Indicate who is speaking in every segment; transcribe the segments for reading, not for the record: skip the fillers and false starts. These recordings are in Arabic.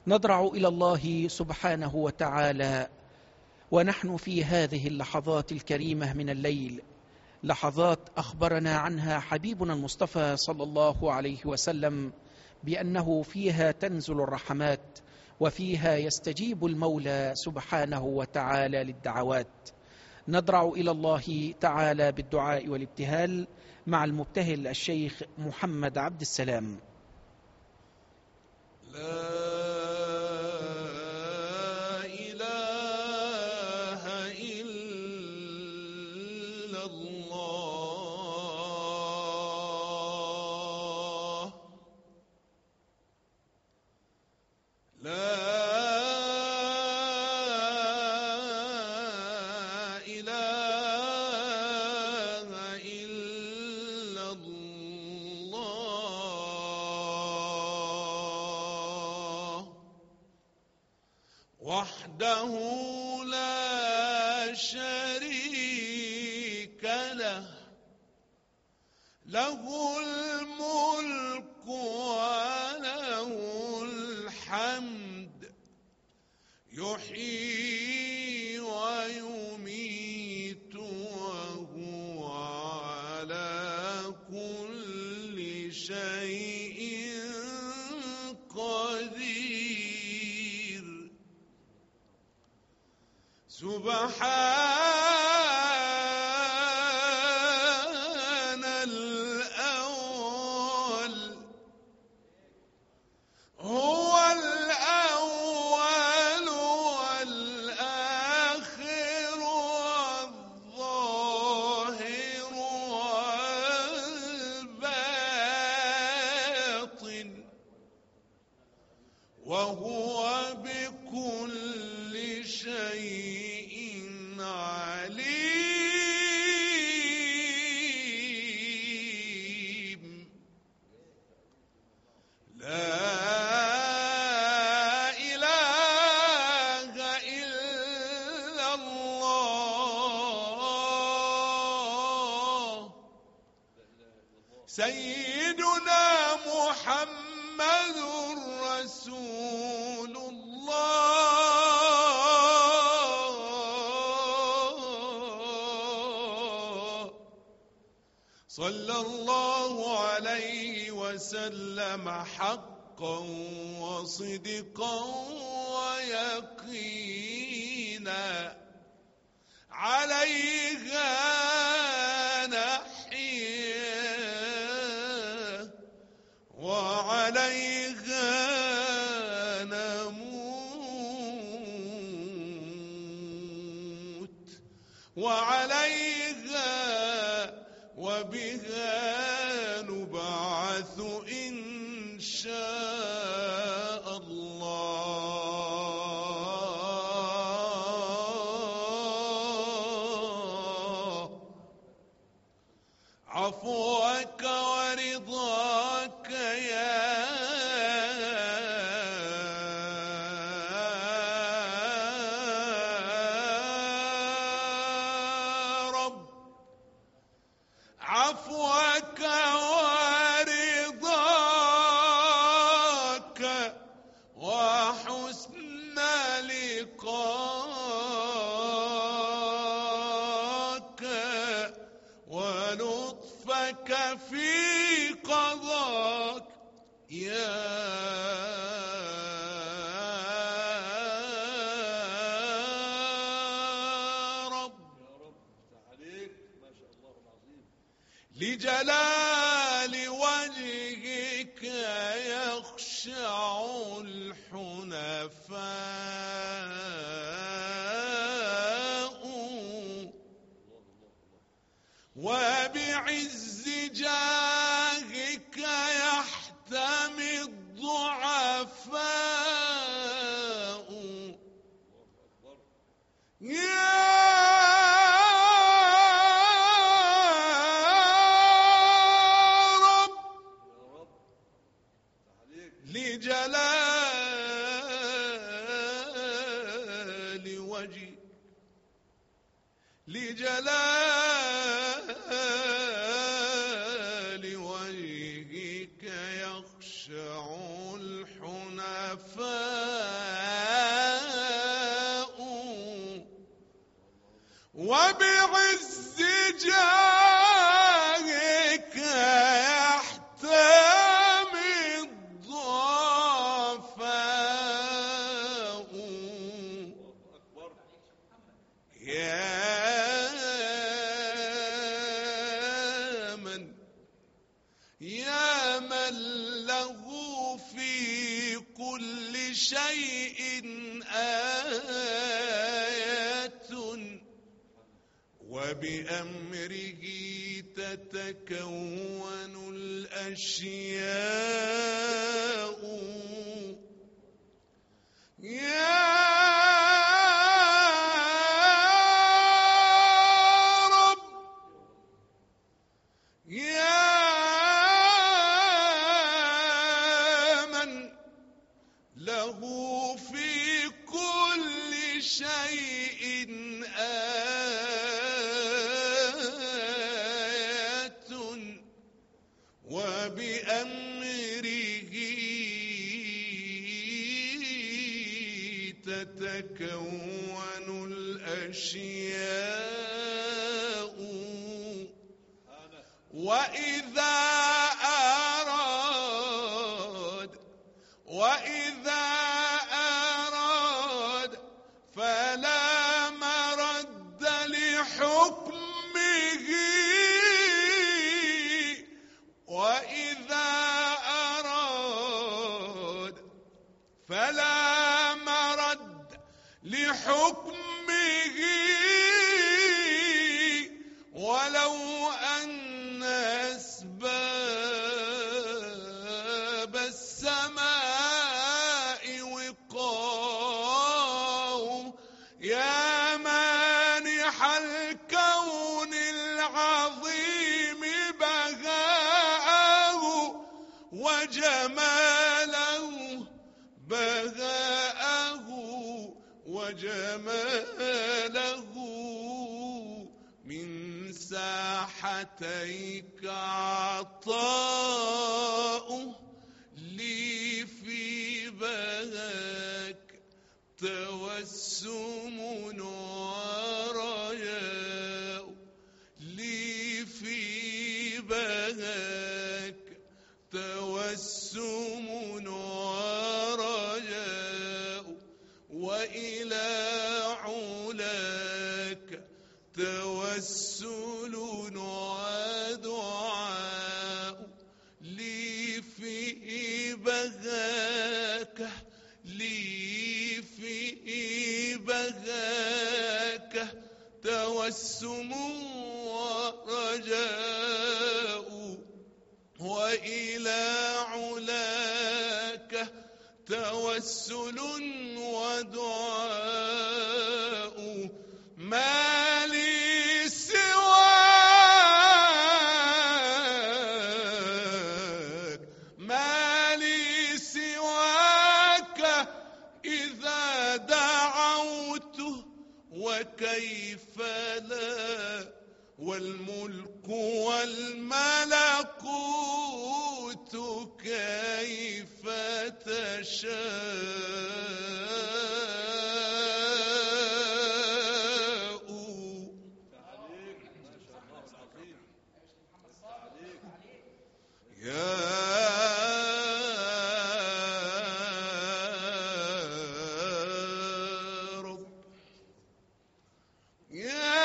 Speaker 1: نضرع إلى الله سبحانه وتعالى ونحن في هذه اللحظات الكريمة من الليل، لحظات أخبرنا عنها حبيبنا المصطفى صلى الله عليه وسلم بأنه فيها تنزل الرحمات وفيها يستجيب المولى سبحانه وتعالى للدعوات. نضرع إلى الله تعالى بالدعاء والابتهال مع المبتهل الشيخ محمد عبد السلام.
Speaker 2: وحده لا شريك له، له الملك وله الحمد، يحيي ويميت وهو على كل شيء قدير. سبحان الأول، هو الأول والآخر والظاهر والباطن، وهو بكل شيء عليم. لا إله إلا الله، سيدنا محمد رسول الله، صلى الله عليه وسلم حقا وصدقا ويقينا، عليها نحيا وعليها نموت، وعليها وبها نبعث إن شاء الله. عفوك ورضاك يا رب، عفوك ورضاك وحسن لقاك ولطفك في قضاك يا رب. لجلال وجهك يخشع الحنفاء، وبعز جاهك يحتمي الضعفاء يا رب. لجلال وجهك، لجلال وجهك يخشع الحنفاء، شيء آيات وبأمره تتكون الأشياء يا رب يا من له في كل شيء آيات وبأمره تتكون الأشياء وإذا أراد فلا مرد لحكمه وإذا أراد فلا مرد لحكمه ولو أن أسباب السماء وقاه يا مانح الكون العظيم بهاءه وجماله بهاءه وجماله من ساحتيك عطاء لي في بهاك توسم ورجاء لي في بهاك توسم ورجاء وإلى علاك توسل ودعاء لي في بهاك لي في بهاك توسم ورجاء وإلى علاك توسل ودعاء ما لي سواك ما لي سواك إذا دعوت وكيف لا والملك والملكوت كيف تشاء يا رب يا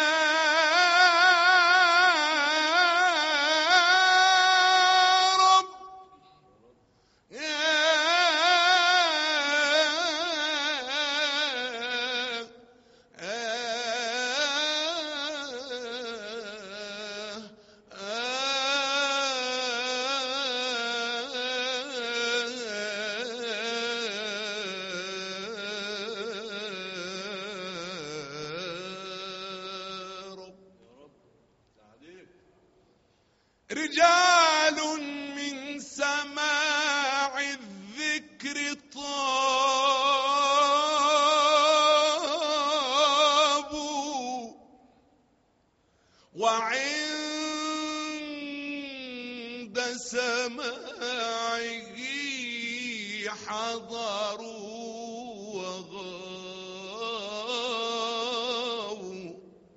Speaker 2: رجال من سماع الذكر طابوا وعند سماعه حضروا وغابوا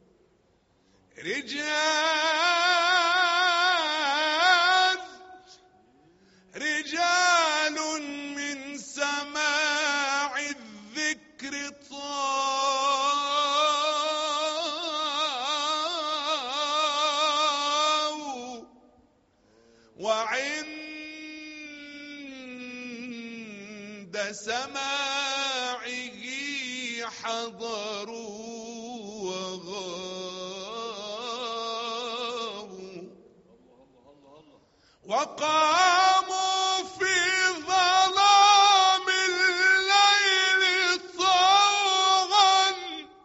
Speaker 2: رجال من سماع الذكر طاو وعند سماعه حضروا وغابوا وقاموا في ظلام الليل طوعا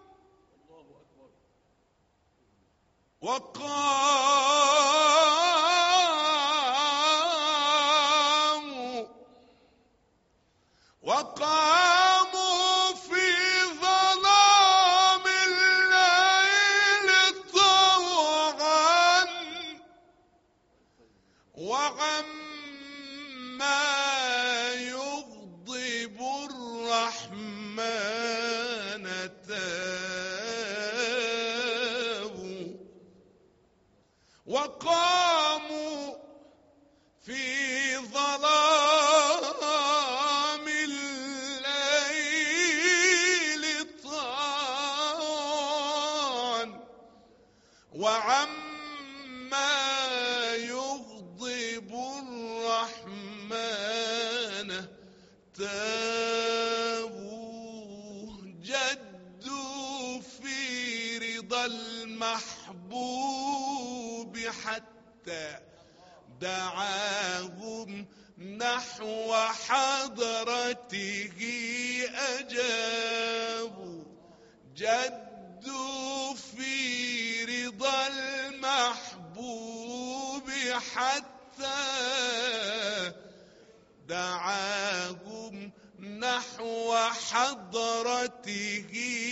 Speaker 2: وقاموا في ظلام الليل طوعا وعما يغضب الرحمن تابوا وقاموا في ظلام الليل طوعا وعما يغضب الرحمن تابوا جدوا في رضا المحبوب حتى دعاهم نحو حضرته أجابوا جدوا في رضا المحبوب حتى دعاهم نحو حضرته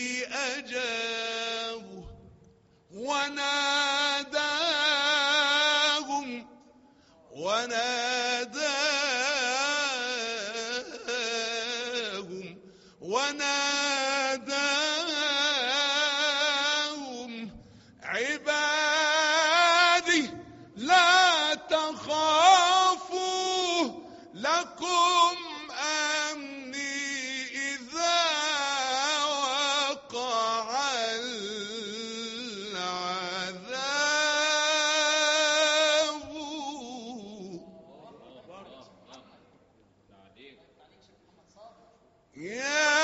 Speaker 2: أجابوا وناداهم عبادي لا تخافوا لكم أمني إذا وقع العذاب يا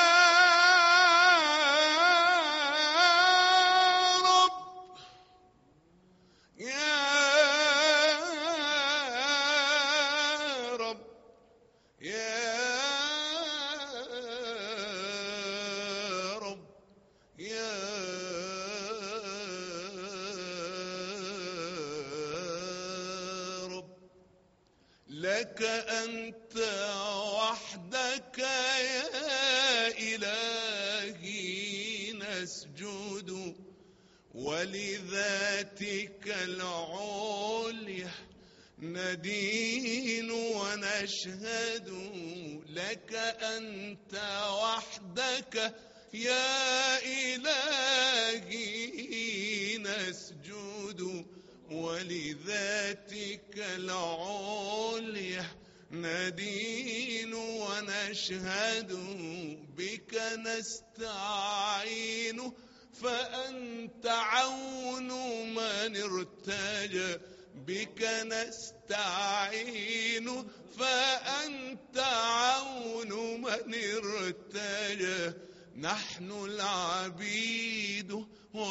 Speaker 2: لك أنت وحدك يا إلهي نسجد ولذاتك العليا ندين ونشهد لك أنت وحدك يا إلهي نسجد ولذاتك العليا ندين ونشهد بك نستعين فأنت عون من ارتجى بك نستعين فأنت عون من ارتجى نحن العبيد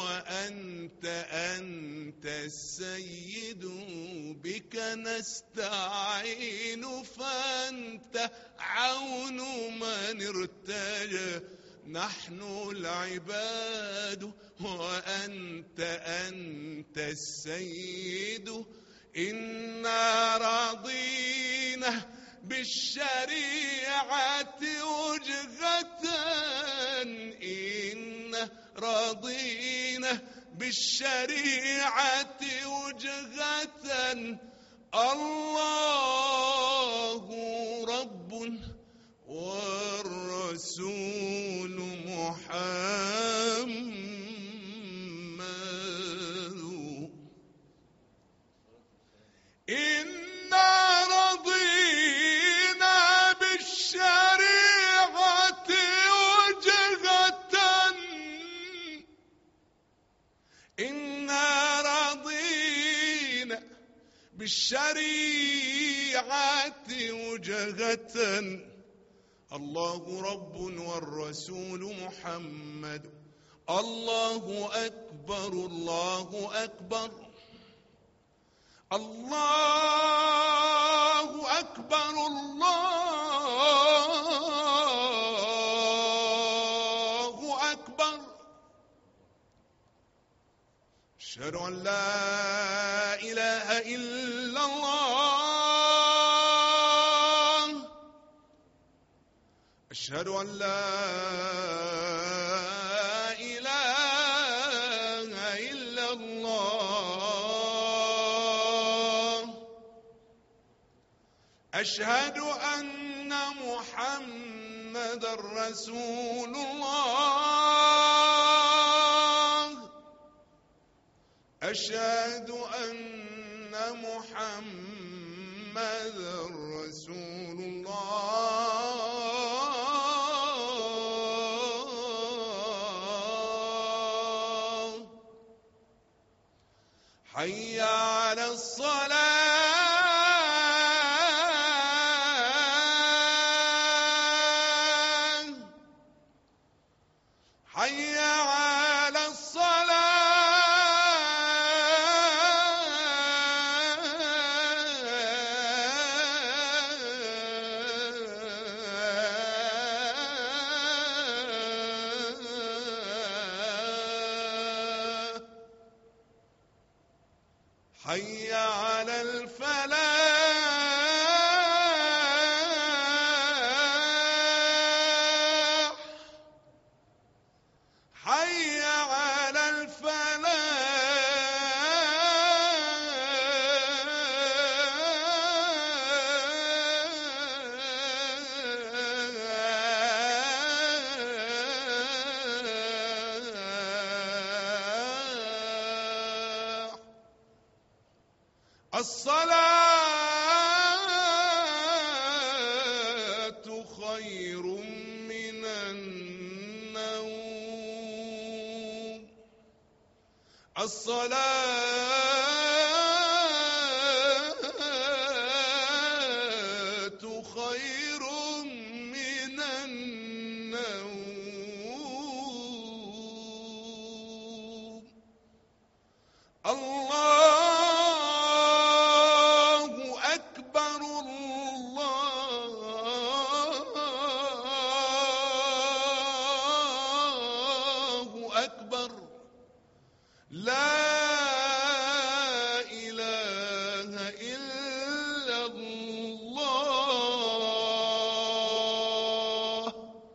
Speaker 2: وأنت السيد بك نستعين فأنت عون من ارتجى نحن العباد وأنت السيد إنا رضينا بالشريعة وجهة إن رضينا بالشريعة وجهة الله رب والرسول محمد إنا رضينا بالشريعة وجهة إنا رضينا بالشريعة وجهة الله رب والرسول محمد. الله أكبر الله أكبر الله أكبر الله أكبر. أشهد أن لا إله إلا الله. أشهد أن لا إله إلا الله. أشهد أن محمدًا رسول الله. أشهد أن محمدًا رسول الله. حي على الصلاة. حي على الصلاة. حي على الفلاح. حي على الفلاح. الصلاة خير من النوم. الصلاة خير من النوم. الله أكبر الله أكبر. لا إله إلا الله.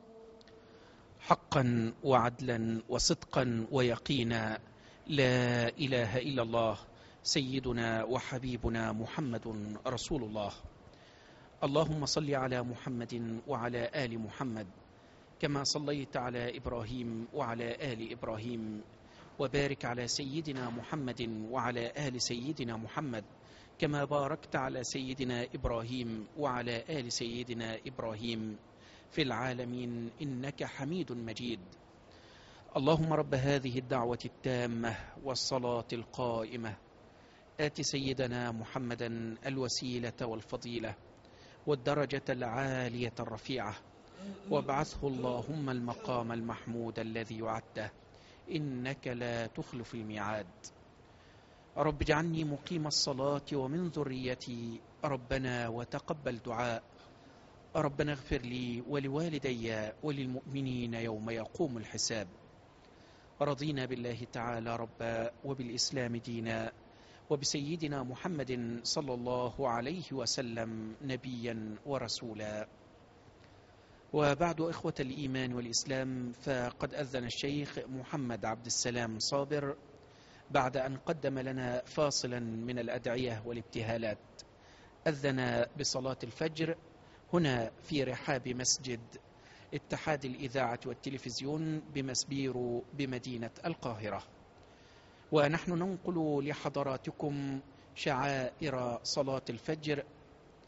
Speaker 1: حقا وعدلا وصدقا ويقينا، لا إله إلا الله سيدنا وحبيبنا محمد رسول الله. اللهم صل على محمد وعلى آل محمد كما صليت على إبراهيم وعلى آل إبراهيم، وبارك على سيدنا محمد وعلى آل سيدنا محمد كما باركت على سيدنا إبراهيم وعلى آل سيدنا إبراهيم في العالمين إنك حميد مجيد. اللهم رب هذه الدعوة التامة والصلاة القائمة، آت سيدنا محمدا الوسيلة والفضيلة والدرجة العالية الرفيعة، وابعثه اللهم المقام المحمود الذي وعدته، إنك لا تخلف الميعاد. رب اجعلني مقيم الصلاة ومن ذريتي، ربنا وتقبل دعاء. ربنا اغفر لي ولوالدي وللمؤمنين يوم يقوم الحساب. رضينا بالله تعالى ربا، وبالإسلام دينا، وبسيدنا محمد صلى الله عليه وسلم نبيا ورسولا. وبعد، إخوة الإيمان والإسلام، فقد أذن الشيخ محمد عبد السلام صابر بعد أن قدم لنا فاصلا من الأدعية والابتهالات. أذن بصلاة الفجر هنا في رحاب مسجد اتحاد الإذاعة والتلفزيون بمسبيرو بمدينة القاهرة، ونحن ننقل لحضراتكم شعائر صلاة الفجر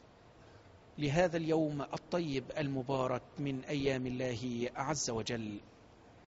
Speaker 1: لهذا اليوم الطيب المبارك من أيام الله عز وجل.